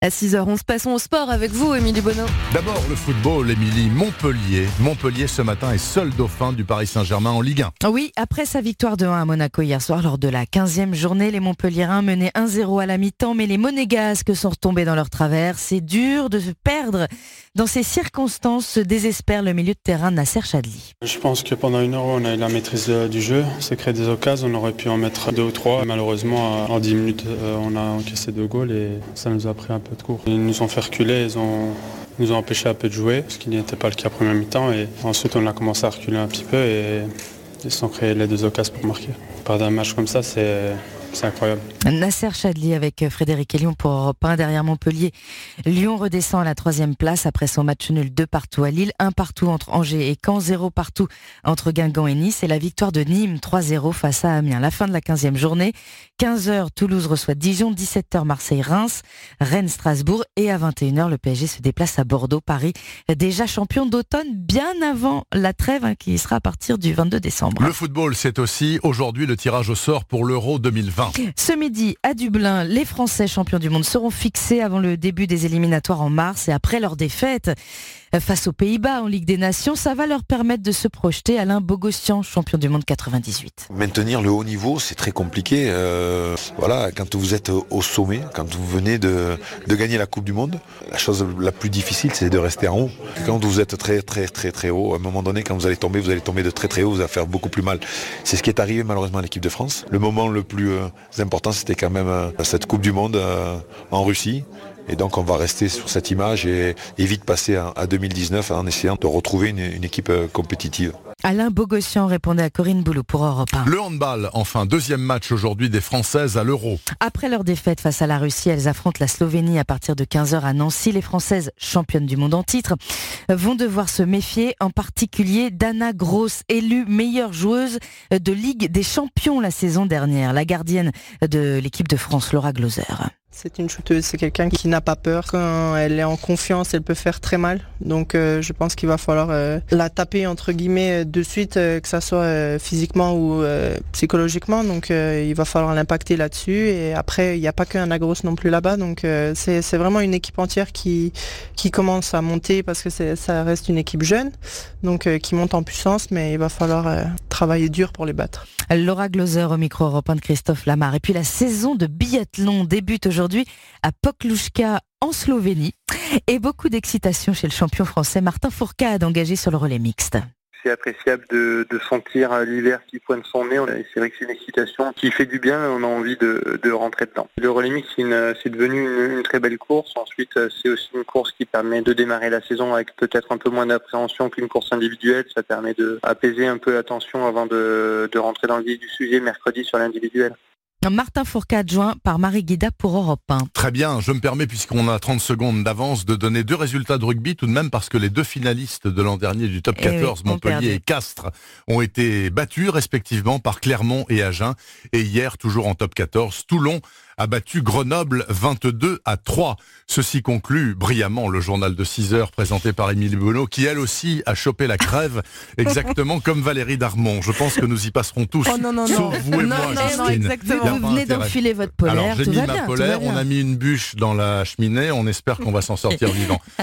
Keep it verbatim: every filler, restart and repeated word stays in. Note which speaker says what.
Speaker 1: À six heures onze, passons au sport avec vous, Émilie Bonneau.
Speaker 2: D'abord le football, Émilie. Montpellier. Montpellier ce matin est seul dauphin du Paris Saint-Germain en Ligue un.
Speaker 3: Oui, après sa victoire de un à Monaco hier soir lors de la quinzième journée, les Montpelliérains menaient un zéro à la mi-temps, mais les Monégasques sont retombés dans leur travers. C'est dur de se perdre. Dans ces circonstances, se désespère le milieu de terrain Nasser Chadli.
Speaker 4: Je pense que pendant une heure, on a eu la maîtrise du jeu. On s'est créé des occasions, on aurait pu en mettre deux ou trois. Malheureusement, en dix minutes, on a encaissé deux goals et ça nous a pris un peu de cours. Ils nous ont fait reculer, ils ont, ils nous ont empêché un peu de jouer, ce qui n'était pas le cas à première mi-temps. Et ensuite, on a commencé à reculer un petit peu et ils se sont créés les deux occasions pour marquer. Perdre un match comme ça, c'est... C'est incroyable.
Speaker 3: Nasser Chadli avec Frédéric et Lyon pour Europe un derrière Montpellier. Lyon redescend à la troisième place après son match nul deux partout à Lille, un partout entre Angers et Caen, zéro partout entre Guingamp et Nice et la victoire de Nîmes trois zéro face à Amiens. La fin de la quinzième journée, quinze heures Toulouse reçoit Dijon, dix-sept heures Marseille Reims, Rennes Strasbourg et à vingt et une heures le P S G se déplace à Bordeaux. Paris déjà champion d'automne bien avant la trêve hein, qui sera à partir du vingt-deux décembre.
Speaker 2: Le football, c'est aussi aujourd'hui le tirage au sort pour l'Euro deux mille vingt.
Speaker 3: Ce midi, à Dublin, les Français champions du monde seront fixés avant le début des éliminatoires en mars et après leur défaite face aux Pays-Bas en Ligue des Nations, ça va leur permettre de se projeter. Alain Bogossian, champion du monde quatre-vingt-dix-huit.
Speaker 5: Maintenir le haut niveau, c'est très compliqué. Euh, voilà, quand vous êtes au sommet, quand vous venez de, de gagner la Coupe du Monde, la chose la plus difficile, c'est de rester en haut. Quand vous êtes très très très très haut, à un moment donné, quand vous allez tomber, vous allez tomber de très très haut, vous allez faire beaucoup plus mal. C'est ce qui est arrivé malheureusement à l'équipe de France. Le moment le plus euh, important, c'était quand même euh, cette Coupe du Monde euh, en Russie. Et donc on va rester sur cette image et, et vite passer à, à deux mille dix-neuf en essayant de retrouver une, une équipe compétitive.
Speaker 3: Alain Bogossian répondait à Corinne Boulou pour Europe un.
Speaker 2: Le handball, enfin, deuxième match aujourd'hui des Françaises à l'Euro.
Speaker 3: Après leur défaite face à la Russie, elles affrontent la Slovénie à partir de quinze heures à Nancy. Les Françaises, championnes du monde en titre, vont devoir se méfier, en particulier d'Anna Gross, élue meilleure joueuse de Ligue des Champions la saison dernière. La gardienne de l'équipe de France, Laura Glauser.
Speaker 6: C'est une shooteuse, c'est quelqu'un qui n'a pas peur. Quand elle est en confiance, elle peut faire très mal. Donc euh, je pense qu'il va falloir euh, la taper entre guillemets de suite, euh, que ça soit euh, physiquement ou euh, psychologiquement. Donc euh, il va falloir l'impacter là-dessus. Et après, il n'y a pas qu'un Agros non plus là-bas. Donc euh, c'est, c'est vraiment une équipe entière qui, qui commence à monter parce que c'est, ça reste une équipe jeune. Donc euh, qui monte en puissance, mais il va falloir euh, travailler dur pour les battre.
Speaker 3: Laura Glauser au micro européen de Christophe Lamar. Et puis la saison de biathlon débute aujourd'hui à Poklushka en Slovénie. Et beaucoup d'excitation chez le champion français Martin Fourcade engagé sur le relais mixte.
Speaker 7: C'est appréciable de, de sentir l'hiver qui pointe son nez. C'est vrai que c'est une excitation qui fait du bien. On a envie de, de rentrer dedans. Le relais mix, c'est, une, c'est devenu une, une très belle course. Ensuite, c'est aussi une course qui permet de démarrer la saison avec peut-être un peu moins d'appréhension qu'une course individuelle. Ça permet d'apaiser un peu la tension avant de, de rentrer dans le vif du sujet mercredi sur l'individuel.
Speaker 3: Martin Fourcade, joint par Marie Guida pour Europe un.
Speaker 2: Très bien, je me permets, puisqu'on a trente secondes d'avance, de donner deux résultats de rugby tout de même, parce que les deux finalistes de l'an dernier du top quatorze, oui, Montpellier et Castres, ont été battus respectivement par Clermont et Agen. Et hier, toujours en top quatorze, Toulon a battu Grenoble vingt-deux à trois. Ceci conclut brillamment le journal de six heures présenté par Émilie Bonneau, qui elle aussi a chopé la crève, exactement comme Valérie Darmon. Je pense que nous y passerons tous,
Speaker 3: oh non, non,
Speaker 2: sauf
Speaker 3: non.
Speaker 2: vous et
Speaker 3: non,
Speaker 2: moi,
Speaker 3: non,
Speaker 2: Justine.
Speaker 3: Non, exactement. Vous venez d'enfiler votre polaire.
Speaker 2: Alors j'ai
Speaker 3: tout
Speaker 2: mis
Speaker 3: va
Speaker 2: ma
Speaker 3: bien,
Speaker 2: polaire, on a mis une bûche dans la cheminée, on espère qu'on va s'en sortir vivant.